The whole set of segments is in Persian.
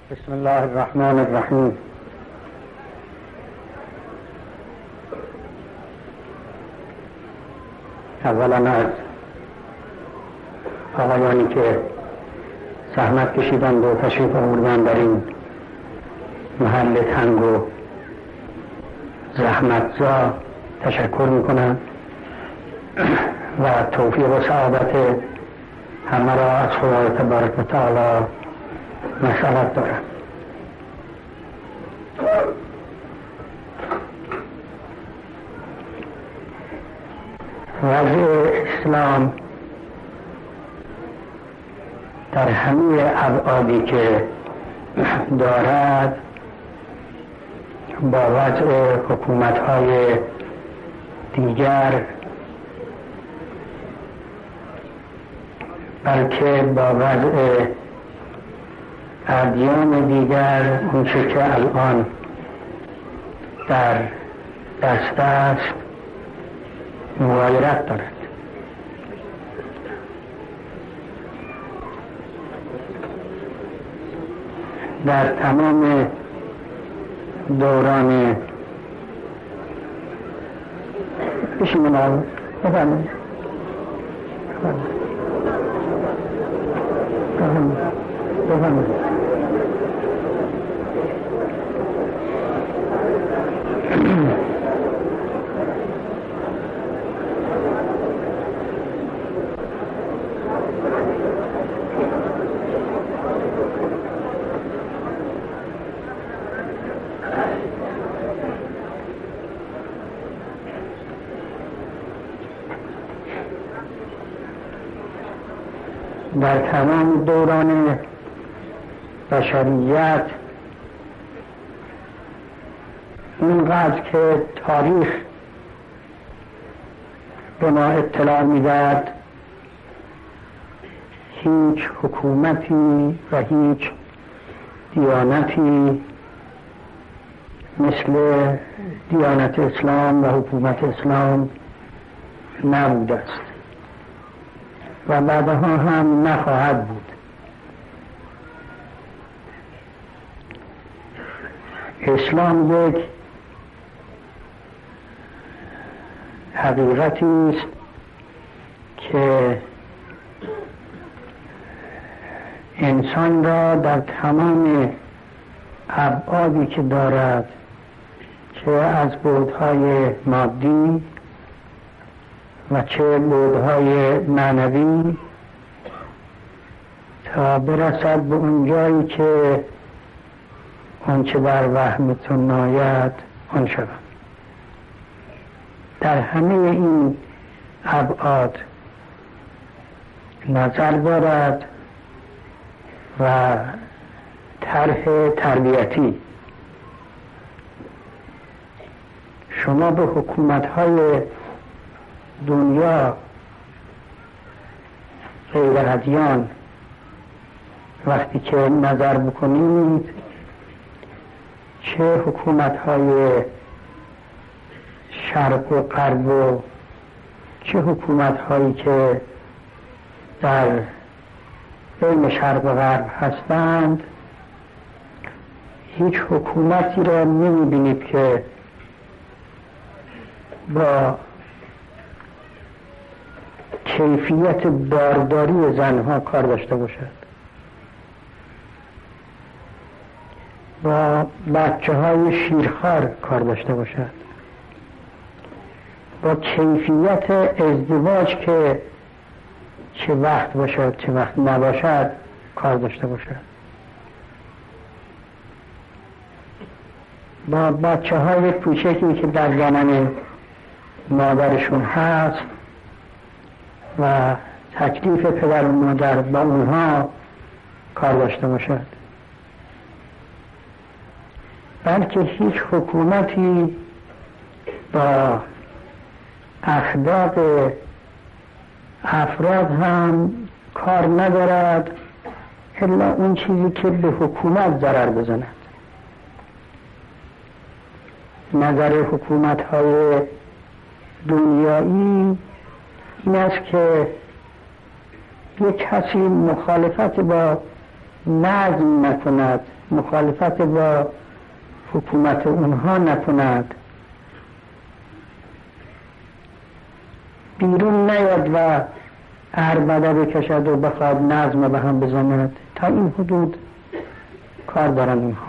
بسم الله الرحمن الرحیم. اولا از آقایانی که زحمت کشیدند و تشریف آوردند در این محل تنگ و زحمتزا تشکر میکنم و توفیق و سعادت همه را از خدای تبارک و تعالی مسئلت دارم. وضع اسلام در همه ابعادی که دارد با وضع حکومت‌های دیگر، بلکه با وضع ادیان دیگر، اونچه که الان در دست است، مغایرت دارد. در تمام دوران بشیمون بفرمایید در تمام دوران بشریت، اینقدر که تاریخ به ما اطلاع میدهد، هیچ حکومتی و هیچ دیانتی مثل دیانت اسلام و حکومت اسلام نبوده است و بعدها هم نخواهد بود. اسلام یک حقیقتی است که انسان را در تمام ابعادی که دارد، چه از بعدهای مادی و چه بعدهای معنوی، تا برسد به اون جایی که آنچه در وهمتون ناید آن شود. در همه این ابعاد نظر دارد و طرح تربیتی. شما به حکومت‌های دنیا غیر ادیان وقتی که نظر بکنید، چه حکومت‌های شرق و غرب و چه حکومت‌هایی که در بین شرق و غرب هستند، هیچ حکومتی را نمی‌بینید که با کیفیت بارداری زنها کار داشته باشد، با بچه های شیرخوار کار داشته باشد، با کیفیت ازدواج که چه وقت باشد چه وقت نباشد کار داشته باشد، با بچه های کوچکی که در زمان مادرشون هست و تکلیف پدر و مادر با اونها کار داشته باشد. بلکه هیچ حکومتی با اخلاق افراد هم کار ندارد الا اون چیزی که به حکومت ضرر بزند. نظر حکومت‌های دنیایی این است که یک کسی مخالفت با نظم نکند، مخالفت با حکومت اونها نکند، بیرون نیاد و عربده بکشد و بخواد نظم به هم بزند. تا این حدود کار دارن اینها.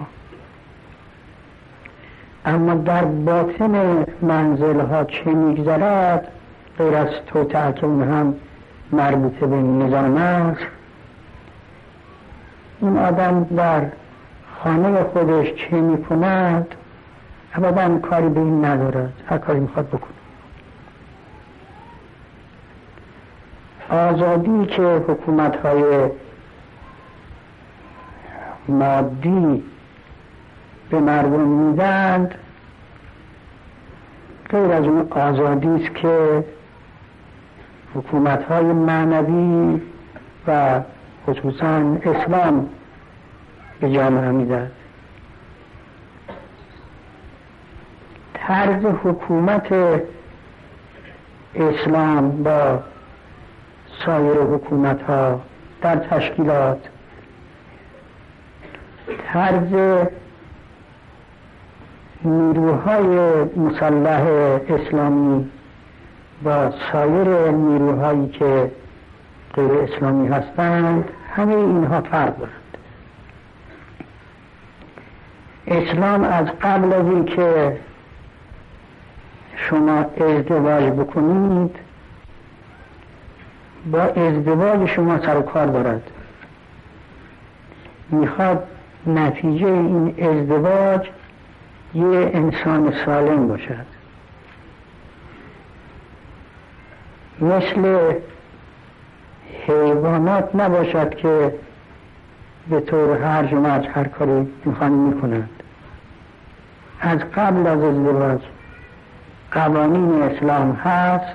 اما در باطن منزل ها چه میگذرد، غیر از توطئه که اون هم مربوط به نظام است، این آدم در خانه خودش چه میکند ابدا کاری به این ندارد، هر کاری میخواد بکنه. آزادی که حکومت‌های مادی به مردم میدند غیر از اون آزادی است که حکومت‌های معنوی و خصوصاً اسلام به جامعه میدهد. طرز حکومت اسلام با سایر حکومت‌ها در تشکیلات، طرز نیروهای مسلح اسلامی با سایر نیروهایی که غیر اسلامی هستند، همه اینها فرق دارند. اسلام از قبل از این که شما ازدواج بکنید با ازدواج شما سر و کار دارد. میخواد نتیجه این ازدواج یه انسان سالم باشد، مثل حیوانات نباشد که به طور هرج و مرج هر کاری میخوان میکنند. از قبل از ازدواج قوانین اسلام هست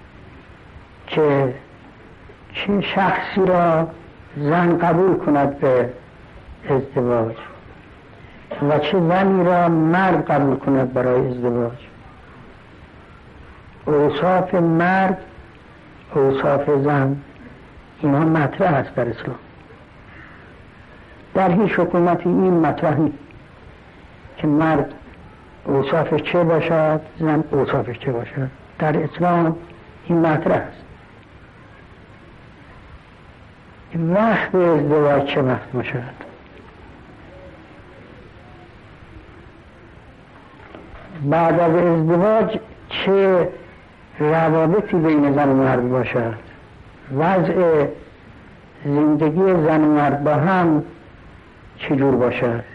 که چه شخصی را زن قبول کند به ازدواج و چه زنی را مرد قبول کند برای ازدواج. اوصاف مرد، اوصاف زن، اینها مطرح است در اسلام. در هیچ حکومتی این مطرح نیست که مرد اوصافش چه باشد، زن اوصافش چه باشد. در اسلام این مطرح است. وقت ازدواج چه وقت باشد، بعد از ازدواج چه روابطی بین زن و مرد باشد، وضع زندگی زن و مرد با هم چجور باشد.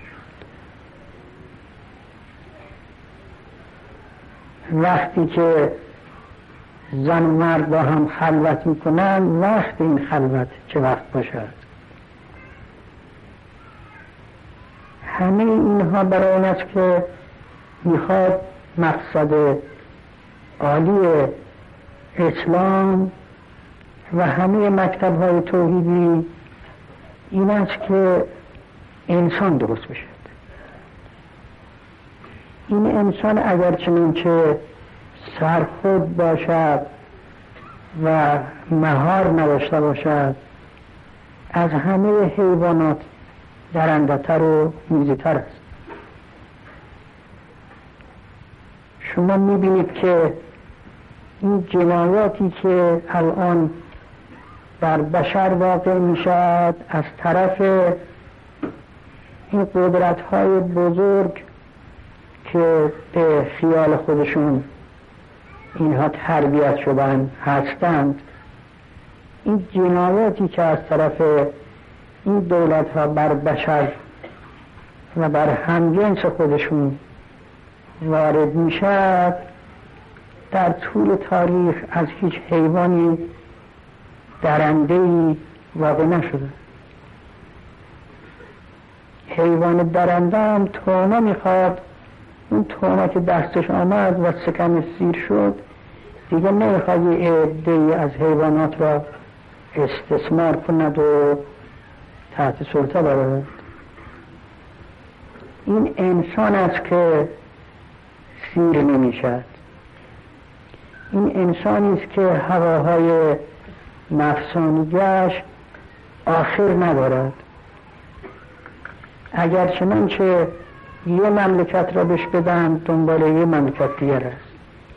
وقتی که زن و مرد با هم خلوت میکنن، وقت این خلوت چه وقت باشد. همه اینها برای این است که میخواد مقصد عالی اسلام و همه مکتب‌های توحیدی این است که انسان درست بشد. این انسان اگر چنانچه سرخود باشد و مهار نداشته باشد، از همه حیوانات درنده‌تر و میزه‌تر است. شما میبینید که این جنایاتی که الان در بشر واقع میشد از طرف این قدرت‌های بزرگ که به خیال خودشون اینها تربیت شدن هستند، این جنایاتی که از طرف این دولت‌ها بر بشر و بر همجنس خودشون وارد میشد، در طول تاریخ از هیچ حیوانی درنده‌ای واقع نشده. حیوان درنده هم تومه میخواد، اون تومه که دستش آمد و سکن سیر شد دیگه نمیخواد یه عده‌ای از حیوانات را استثمار کند و تحت سلطه ببرد. این انسان است که سیر نمیشد. این انسانی است که هواهای نفسانیش آخر ندارد. اگر چنانچه یه مملکت را بهش بدن دنبال یه مملکت دیگر است،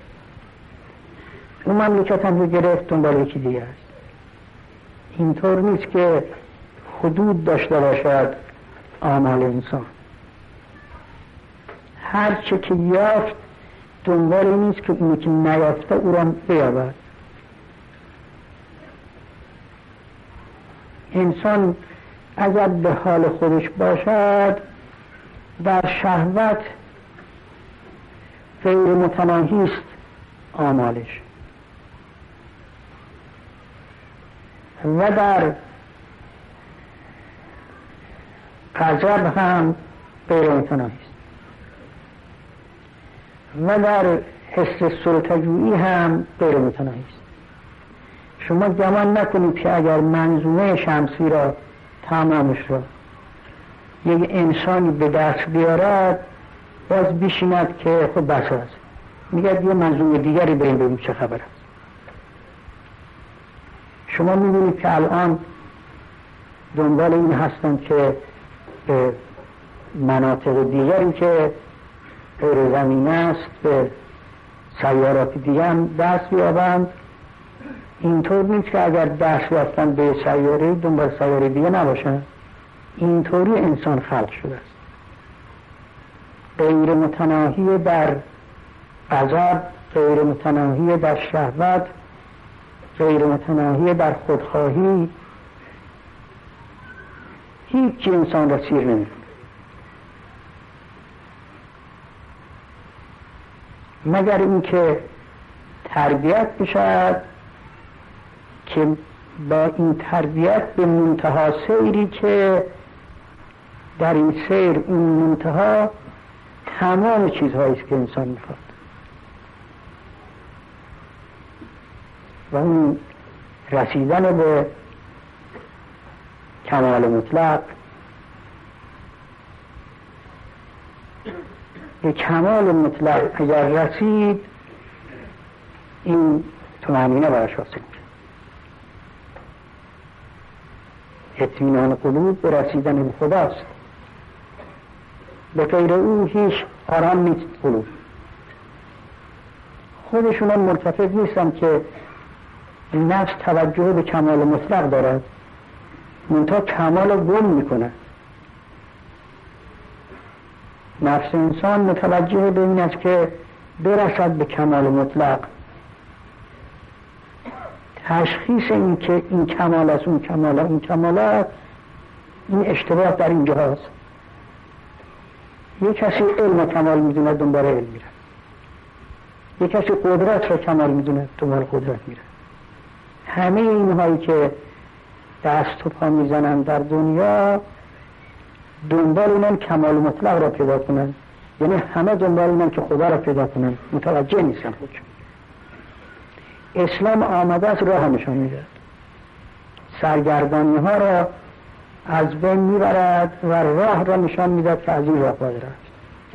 اون مملکت هم رو گرفت دنبال یکی دیگر است. اینطور نیست که حدود داشته باشد آمال انسان. هر چه که یافت دنبال نیست که اونی که نیافته او را بیابد. انسان اگر به حال خودش باشد در شهوت غیر متناهی است آمالش و در غضب هم غیر متناهی است و در حس سلطه‌جویی هم غیر متناهی است. شما گمان نکنید که اگر منظومه شمسی را تمامش را یک انسانی به دست بیارد باز بشیند که خب بس است، میگه یه منظومه دیگری بریم ببینیم چه خبر است. شما میبینید که الان دنبال این هستند که به مناطق دیگری که غیر زمین است به سیارات دیگه هم دست بیابند. اینطور نیست که اگر دست یافتن به سیاره دنبال سیاره دیگه نباشن. اینطوری انسان خلق شده است، غیر متناهی در غضب، غیر متناهی در شهوت، غیر متناهی در خودخواهی. هیچ انسان را سیر نمی‌کنه مگر اینکه تربیت بشد که با این تربیت به منتها سیری که در این سیر این منتها تمام چیزهایی است که انسان میخواد و اون رسیدن به کمال مطلق. به کمال مطلق اگر رسید این طمأنینه براش حاصل میشه. اطمینان قلوب به رسیدن به خداست، به غیر او هیچ آرام نیست قلوب. خودشون هم مرتفع نیستن که نفس توجه به کمال مطلق دارد، منتها کمال گم میکنه. نفس انسان متوجه به این است که برسد به کمال مطلق. تشخیص این که این کمال است اون کمال است اون کمال است، این اشتباه در اینجا هست. یک کسی علم کمال میدونه دنبال علم میره، یک کسی قدرت را کمال میدونه دنبال قدرت میره. همه اینهایی که دست و پا میزنن در دنیا دنبال اینن کمال مطلق را پیدا کنن، یعنی همه دنبال اینن که خدا را پیدا کنن، متوجه نیستن خودشون. اسلام آمده از راه نشان میده، سرگردانی ها را از بین میبرد و راه را نشان میده که از این راه باید رفت.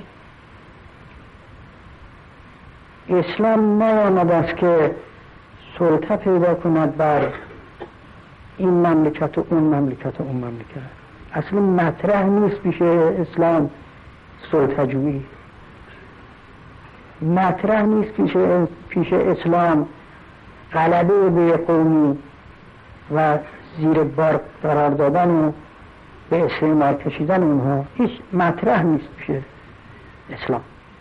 اسلام نیامده است که سلطه پیدا کند بر این مملکت و اون مملکت و اون مملکت. اصلا مطرح نیست پیش اسلام سلطه جویی، مطرح نیست پیش اسلام غلبه به قومی و زیر بار قرار دادن و به استعمار کشیدن اونها. هیچ مطرح نیست پیش اسلام.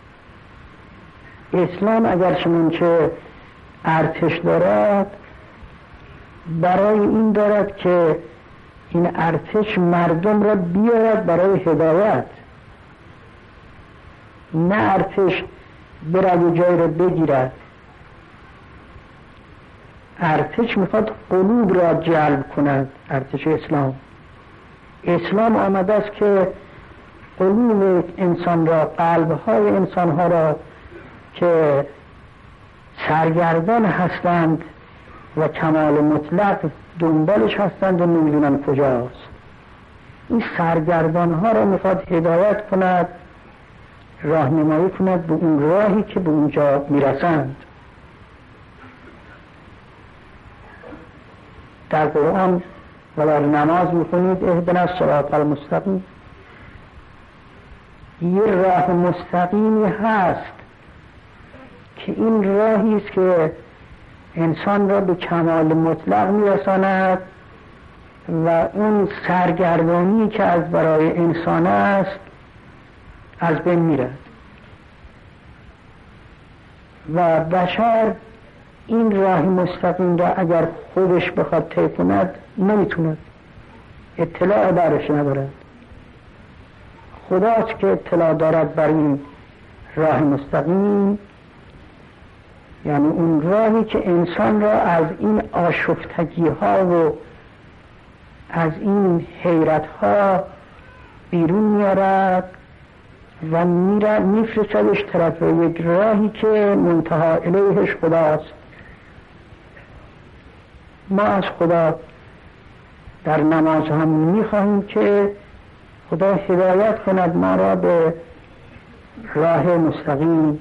اسلام اگر چنانچه ارتش دارد برای این دارد که این ارتش مردم را بیارد برای هدایت، نه ارتش برای جای را بگیرد. ارتش میخواد قلوب را جلب کند. ارتش اسلام آمده است که قلوب انسان را، قلبهای انسانها را که سرگردان هستند و کمال مطلق دنبالش هستند و نمیدونن کجاست، این سرگردان ها را میخواد هدایت کند، راهنمایی کند به اون راهی که به اونجا میرسند. در قرآن و در نماز میخونید اهدنا الصراط المستقیم، یه راه مستقیمی هست که این راهی است که انسان را به کمال مطلق میرساند و اون سرگردانی که از برای انسان است از بین میرد و بشر این راه مستقیم را اگر خودش بخواد طی کند نمیتوند، اطلاع درش ندارد. خداست که اطلاع دارد بر این راه مستقیم، یعنی اون راهی که انسان را از این آشفتگی ها و از این حیرت ها بیرون میارد و میفرستدش طرف یک راهی که منتهی الیهش خداست. ما از خدا در نماز هم میخواهیم که خدا هدایت کند ما را به راه مستقیم،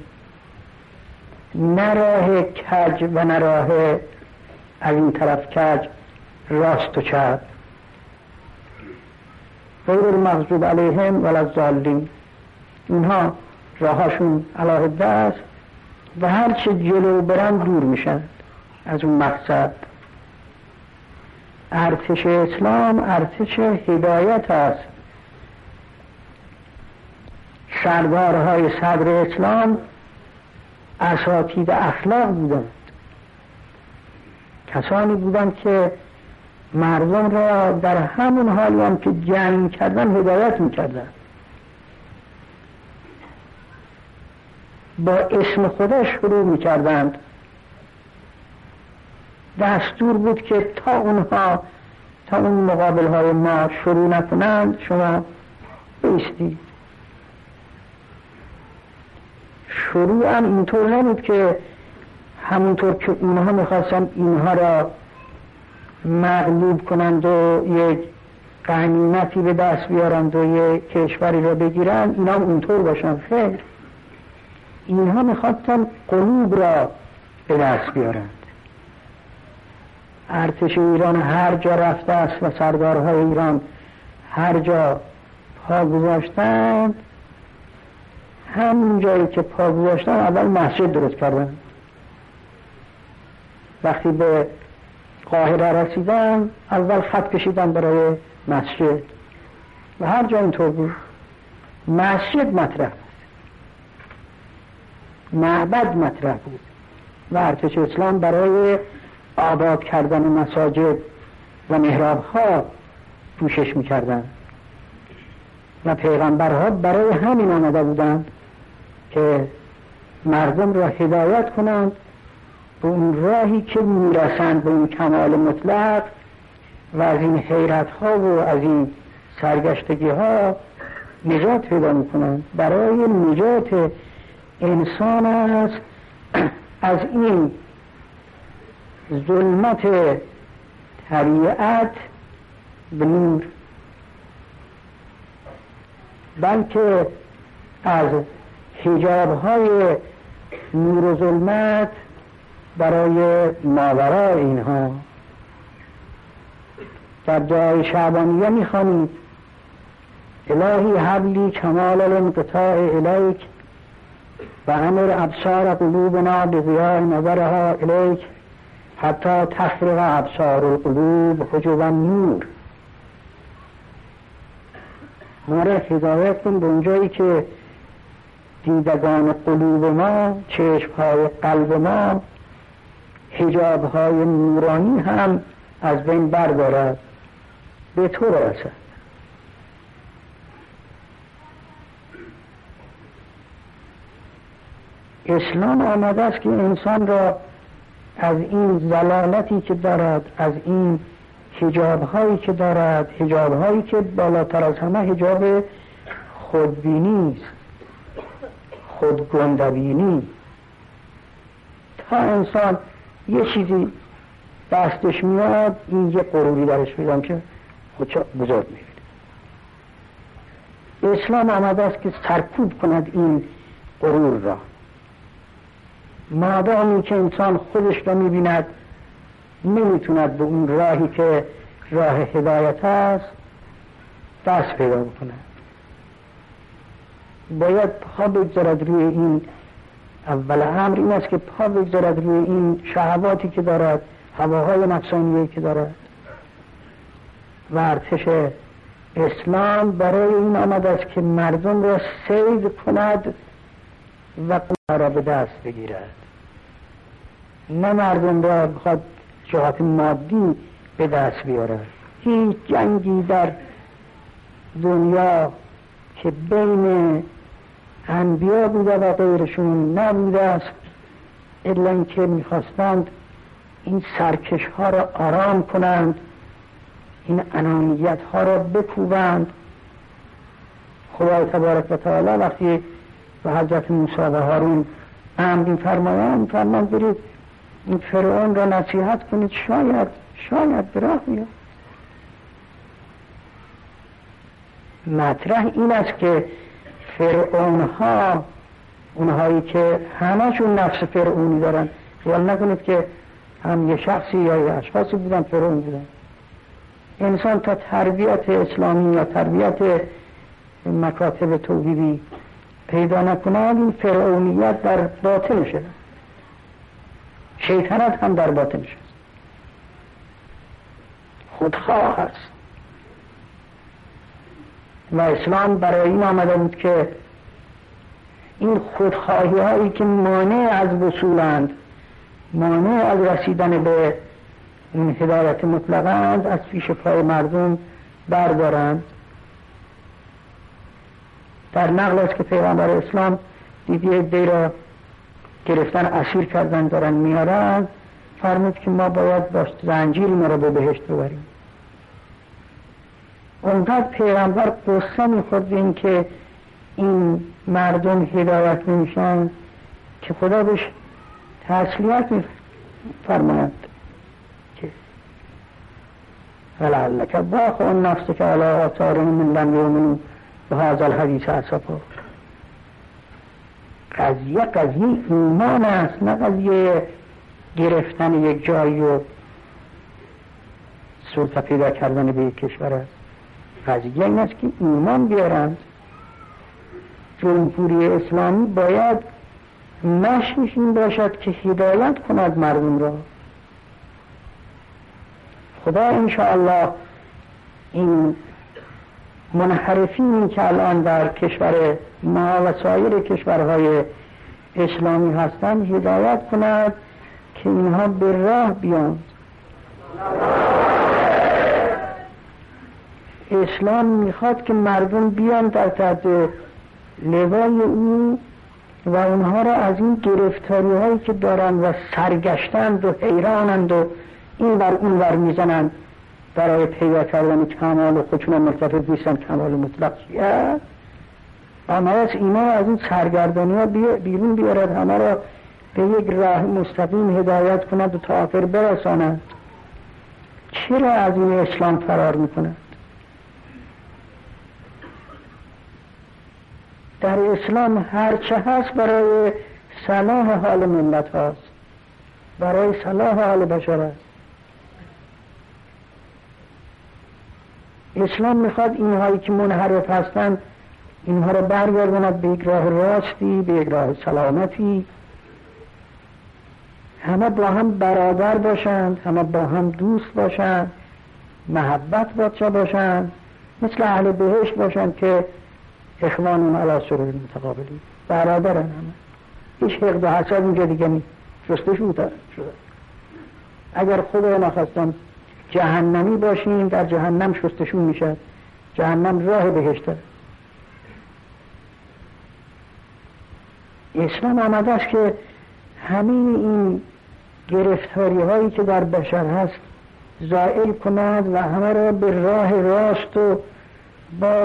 نه راه کج و نه راه از این طرف کج راست و چپ، غیر المغضوب علیهم ولا الضالین. اینها راهاشون علاهده است و هر چه جلو برن دور میشن از اون مقصد. ارتش اسلام ارتش هدایت است. سردارهای صدر اسلام اساتید اخلاق بودند، کسانی بودند که مردم را در همون حالی هم که جنگ کردن هدایت میکردن. با اسم خدا شروع میکردند. دستور بود که تا اون مقابل های ما شروع نکنند شما بایستید. شروع هم اینطور نبود که همونطور که اونها میخواستن اینها را مغلوب کنند و یک غنیمتی به دست بیارند و یک کشوری را بگیرند، اینا هم اونطور باشن. خیر، اینها میخواستن قلوب را به دست بیارند. ارتش ایران هر جا رفته است و سردارهای ایران هر جا پا گذاشتند، همون جایی که پا گذاشتن اول مسجد درست کردن. وقتی به قاهره رسیدن اول خط کشیدن برای مسجد و هر جا اینطور بود. مسجد مطرح بود، معبد مطرح بود و ارتش اسلام برای آباد کردن مساجد و محراب ها کوشش میکردن و پیغمبرها برای همین آمده بودند که مردم را هدایت کنند به اون راهی که میرسند به اون کمال مطلق و از این حیرت ها و از این سرگشتگی ها نجات پیدا میکنند. برای نجات انسان است از این ظلمت طبیعت به نور، بلکه از حجاب‌های نور و ظلمت برای ماورای اینها. در دعای شعبانیه می‌خوانید الهی حبلی کمال الانقطاع الیک و امر ابصار قلوبنا بضیاء نظرها الیک حتی تفرق ابصار القلوب حجب النور. ما را هدایت کن به اونجایی که دیدگان قلوب ما، چشم‌های قلب ما، حجاب‌های نورانی هم از بین بردارد به تو برسد. اسلام آمده است که انسان را از این ضلالتی که دارد، از این حجاب‌هایی که دارد، حجاب‌هایی که بالاتر از همه حجاب خودبینی است، خودگندبینی، تا انسان یه چیزی دستش میاد این یه غروری درش میدم که خودشو بزرگ میبینه. اسلام آمده است که سرکوب کند این غرور را. مادامی که انسان خودش را میبیند نمیتوند به اون راهی که راه هدایت است دست پیدا بکنه. باید پا بگذارد روی این. اول امر این است که پا بگذارد روی این شهواتی که دارد، هواهای نفسانیه که دارد. و ارتش اسلام برای این آمده است که مردم را صید کند و را به دست بگیرد، نه مردم را بخواد جهات مادی به دست بیارد. هیچ جنگی در دنیا که بین انبیا بوده و غیرشون نبوده است الا اینکه میخواستند این سرکش ها را آرام کنند، این انانیت ها را بکوبند. خدای تبارک و تعالی وقتی به حضرت موسی و هارون امر می‌فرمایند برید این فرعون را نصیحت کنید، شاید به راه بیاد. مطرح این است که فرعون ها، اونهایی که همشون نفس فرعونی دارن، خیال نکنید که هم یه شخصی یا یه اشخاصی بودن فرعون بودن. انسان تا تربیت اسلامی یا تربیت مکاتب توحیدی پیدا نکنند این فرعونیت در باطنشه، شیطنت هم در باطنشه، خودخواه هست. و اسلام برای این آمده بود که این خودخواهی هایی که مانع از وصولند، مانع از رسیدن به این هدایت مطلقند، از پیش پای مردم بردارند. در نقل است که پیغمبر اسلام دیدی عده‌ای را گرفتن اسیر کردن دارن میارن، فرمود که ما باید با زنجیر ما را به بهشت ببریم. اونقدر پیغمبر قصه میخورد این که این مردم هدایت نمیشن که خدا بهش تسلیت میفرماید که ولعلک باخع نفسک علی آثارهم من لم یؤمنوا بهذا الحدیث اسفا. قضیه ایمان است، نه قضیه گرفتن یک جایی و سلطه پیدا کردن به یک کشور است. قضیه این است که ایمان بیارند. جمهوری اسلامی باید مشیش این باشد که هدایت کند مردم را. خدا انشاءالله این منحرفینی که الان در کشور ما و سایر کشورهای اسلامی هستند هدایت کند که اینها به راه بیاند. اسلام میخواد که مردم بیان در تحت لوای او و اونها را از این گرفتاری هایی که دارن و سرگشتند و حیرانند و این بر اون ور میزنند برای پیدا کردن کمال و خودشون مرتبط نیستن کمال مطلق چیه، اما از اینا از این سرگردانی ها بیرون بیارد، همه را به یک راه مستقیم هدایت کند و تا آخر برساند. چرا از این اسلام فرار میکند؟ در اسلام هرچه هست برای صلاح حال ملت هست، برای صلاح حال بشر است. اسلام میخواد اینهایی که منحرف هستند اینها را برگرداند به یک راه راستی، به یک راه سلامتی، همه با هم برادر باشند، همه با هم دوست باشند، محبت باشند، مثل اهل بهشت باشند که اخوانون علی سرور متقابلین، برادرن همه، هیچ حقد و حسد اینجا دیگه نیست، جستشو شده. اگر خدا نخواستم جهنمی باشیم در جهنم شستشون میشد، جهنم راه بهشته. اسلام آمده است که همین این گرفتاری هایی که در بشر هست زائل کند و همه را به راه راست و با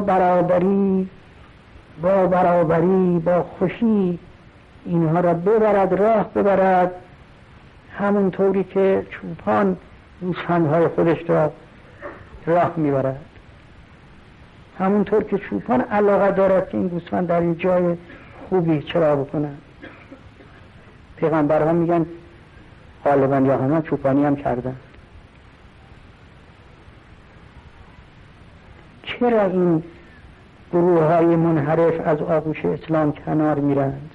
برابری با خوشی اینها را ببرد، راه ببرد، همونطوری که چوپان گوسفندهای خودش را راه میبرد، همونطور که چوپان علاقه دارد که این گوسفند در این جای خوبی چرا بکنن. پیغمبرها میگن غالبا یا همه چوپانی هم کردن. چرا این گروه های منحرف از آغوش اسلام کنار میرند،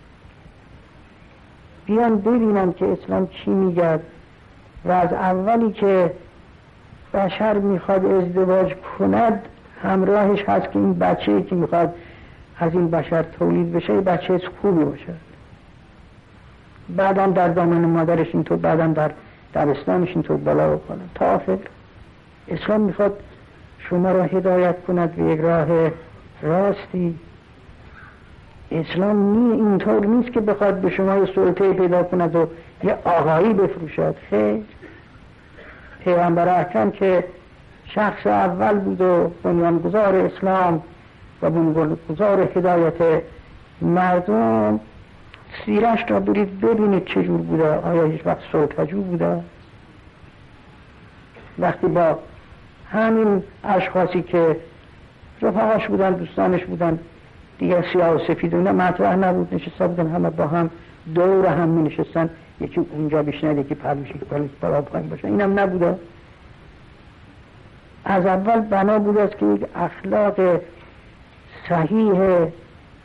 بیان ببینن که اسلام چی میگه و از اولی که بشر میخواد ازدواج کند همراهش هست که این بچه‌ای که میخواد از این بشر تولید بشه بچه خوبی باشه، بعدم در دامن مادرش اینطور، بعدم در دبستانش اینطور بالا و بالا تا آخر. اسلام میخواد شما را هدایت کند به یک راه راستی. اسلام اینطور نیست که بخواد به شما یه سلطه پیدا کند و یه آقایی بفروشد. خیر، پیغمبر اکرم که شخص اول بود و بنیانگذار اسلام و بنیانگذار هدایت مردم، سیرش را برید ببینید چجور بوده. آیا هیچ وقت سلطه‌جو بوده؟ وقتی با همین اشخاصی که رفقاش بودن، دوستانش بودن، دیگه سیاه و سفید اونه مطرح نبود، نشسته بودن همه با هم دور هم می نشستن، یکی اونجا بشنه یکی پلوشی بالا پایین باشه، اینم نبوده. از اول بنا بوده است که یک اخلاق صحیح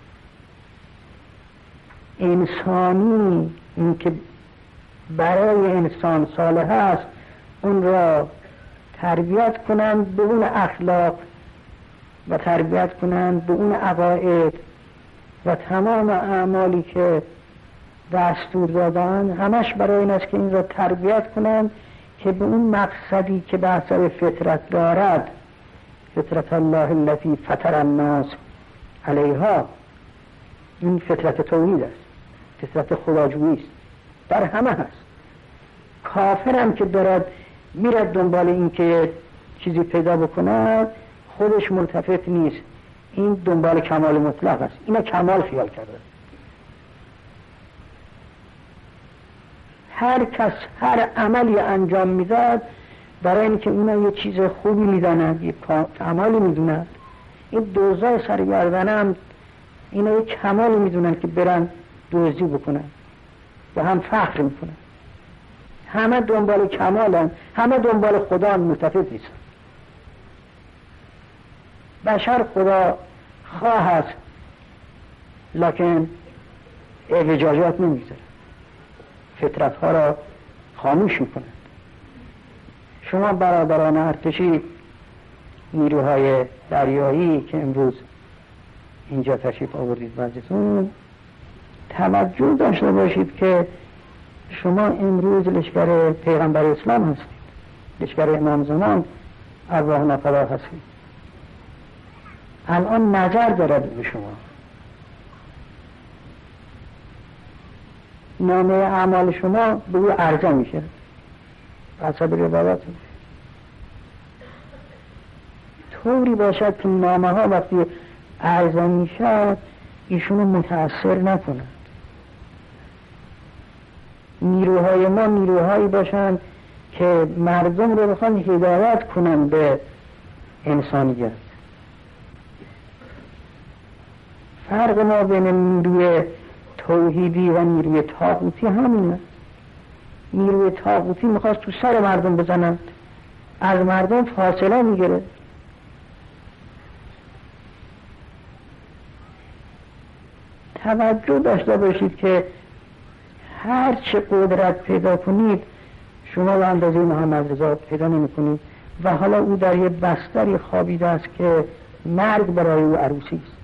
انسانی، این که برای انسان صالح است، اون را تربیت کنند به اون اخلاق و تربیت کنند به اون عقاید و تمام اعمالی که دستور دادن همش برای این است که این را تربیت کنند که به اون مقصدی که به حسب فطرت دارد، فطرت الله التي فطر الناس علیها، این فطرت توحید است، فطرت خداجویی است، در همه هست. کافرم که دارد میرد دنبال این که چیزی پیدا بکند، خودش ملتفت نیست، این دنبال کمال مطلق است، اینا کمال خیال کرده. هر کس هر عملی انجام میداد برای اینکه اونا یه چیز خوبی میدانند، یه کمالی میدونند. این دوزای سرگردنه هم اینا یه کمالی میدونند که برن دزدی بکنن و هم فخر میکنن. همه دنبال کمالن، همه دنبال خدا ملتفت نیستن. بشر خدا خواه است لکن اعوجاجات نمیذاره، فطرت ها را خاموش میکنه. شما برادران ارتشی، نیروهای دریایی که امروز اینجا تشریف آوردید مجلسون، توجه داشته باشید که شما امروز لشکر پیغمبر اسلام هستید، لشکر امام زمان ارواحنا فدا هستید. الان نظر دارد به شما، نامه اعمال شما به او عرضه میشه حسب روایات. طوری باشد که نامه ها وقتی عرضه میشه ایشونو متأثر نکنند. نیروهای ما نیروهایی باشند که مردم رو بخوان هدایت کنند به انسانیت. فرق ما بین نیروی توحیدی و نیروی طاغوتی همینه. نیروی طاغوتی میخواست تو سر مردم بزنند، از مردم فاصله میگیره. توجه داشته باشید که هر چه قدرت پیدا کنید شما به اندازه محمد رضا پیدا نمی کنید و حالا او در یه بستری خوابیده است که مرگ برای او عروسی است.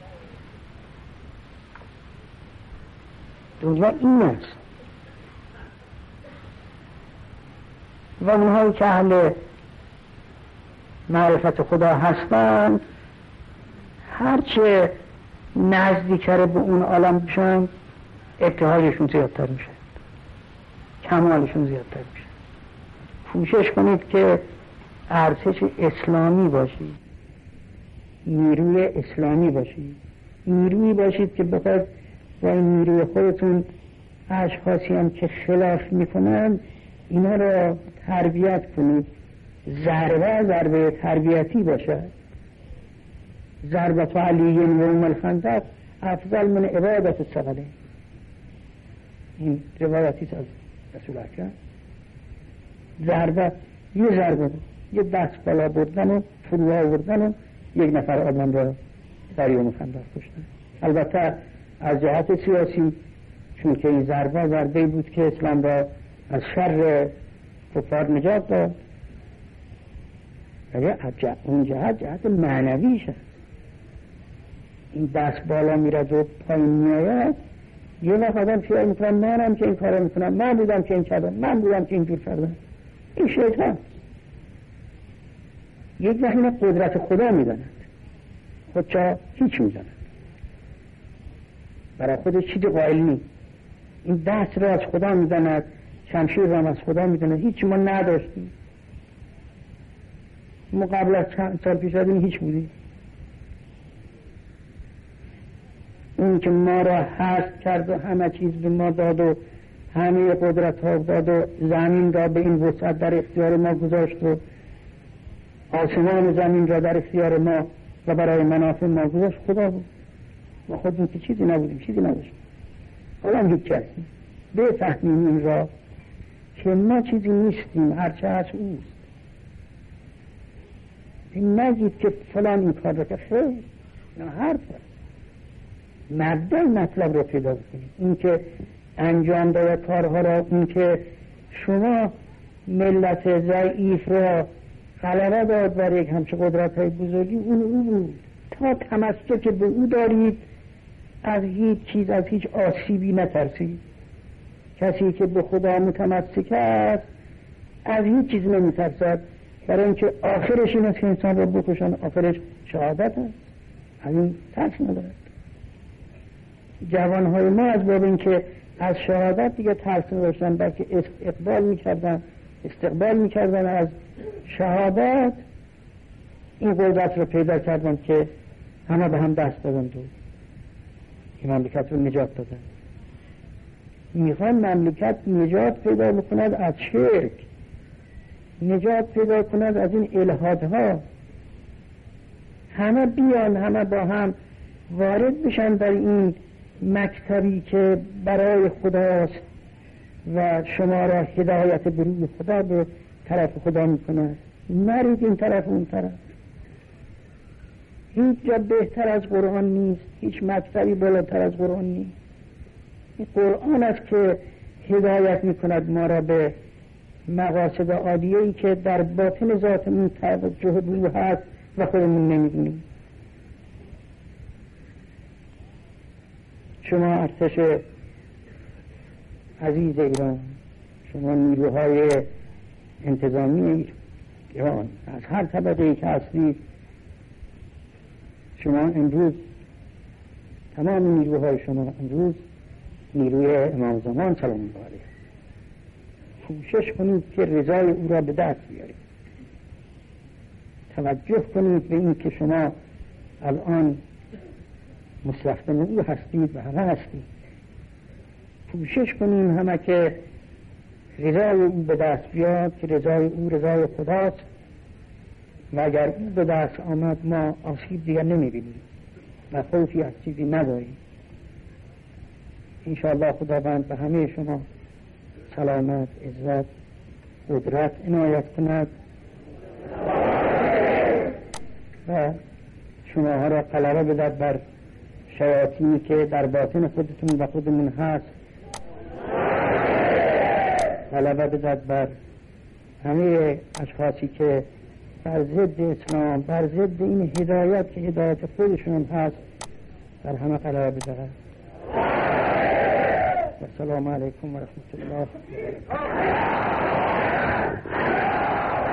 دنیا این است و اونهایی که اهل معرفت خدا هستند هرچه نزدیکتر به اون عالم بشن ابتهاجشون زیادتر میشه، کمالشون زیادتر میشه. کوشش کنید که ارتش اسلامی باشید، نیروی اسلامی باشید، نیرویی باشید که بخواد و این نیروی خودتون اشخاصی هم که خلاف میکنن اینا را تربیت کنید. ضربه تربیتی باشه. ضربت علی یوم الخندق افضل من عبادت الثقلین. این روایتی از رسول اکرم. یه ضربه، یه دست بالا بردن و فرو آوردن و یک نفر آدم را در یوم خندق کشتن. البته از جهت سیاسی، چون که این ضربه بود که اسلام را از شر کفار نجات داد، ولی اون جهت معنویش هست. این دست بالا میرد و پایین میآید، یه وقت آدم خیال میکنم منم که این کارو میکنم، من بودم که این کردم، من بودم که اینجور کردم. این شیطان یک ذهن قدرت خدا میداند، خودشا هیچ میداند، برای خودش چیزی قائل نیست. این دست را از خدا میداند، شمشیر را از خدا میداند. هیچ ما نداشتیم، ما قبل از چند سال پیش از این هیچ بودیم. اون که ما را هست کرد و همه چیز به ما داد و همه قدرت ها داد و زمین را به این وسعت در اختیار ما گذاشت و آسمان زمین را در اختیار ما و برای منافع ما گذاشت، خدا بود. ما خودمون که چیزی نبودیم، چیزی نداشتیم. حالا هیچ کسی بفهمیم این را که ما چیزی نیستیم، هرچه هست اوست. این نگید که فلان این کار را که خیلی نه، حرف هست. مبدأ مطلب رو پیدا کنید. این که انجام داده کارها را، این که شما ملت ضعیف را غلبه داد بر یک همچه قدرت های بزرگی، اون او بود. تا تمسک به او دارید، از هیچ چیز، از هیچ آسیبی نترسید. کسی که به خدا متمسک است از هیچ چیز نمیترسد، برای اینکه آخرش این است که انسان را بکشن، آخرش شهادت است. از این ترس ندارد. جوانهای ما از باب اینکه از شهادت دیگه ترس نداشتن، بلکه استقبال میکردن از شهادت، این قدرت رو پیدا کردن که همه به هم دست دادن و این مملکت رو نجات دادن. میخوان مملکت نجات پیدا بکند از شرک، نجات پیدا کند از این الحادها. همه بیان، همه با هم وارد بشن در این مکتبی که برای خداست و شما را هدایت به روی خدا به طرف خدا میکنه. نرید این طرف اون طرف. هیچ جا بهتر از قرآن نیست، هیچ مکتبی بالاتر از قرآن نیست. این قرآن است که هدایت میکند ما را به مقاصد عالیه‌ای که در باطن ذاتمون توجه به او هست و خودمون نمیدونیم. شما ارتش عزیز ایران، شما نیروهای انتظامی ایران، از هر طبقه‌ای که هستید، شما امروز تمام نیروهای شما امروز نیروی امام زمان سلام الله علیه، کوشش کنید که رضای او را به دست بیارید. توجه کنید به این که شما الان مستخدم او هستید و همه هستید. کوشش کنیم همه که رضای او به دست بیاد، که رضای او رضای خداست و اگر او به دست آمد ما آسیب دیگر نمیبینیم و خوفی از چیزی نداریم. انشاءالله خداوند به همه شما سلامت، عزت، قدرت عنایت کند و شما را غلبه بدهد بر شیاطینی که در باطن خودتون و خودمون هست، غلبه بدهد بر همه اشخاصی که بر ضد اسلام، بر ضد این هدایت که هدایت خودشون هست، بر همه غلبه بدهد. السلام علیکم و رحمت الله.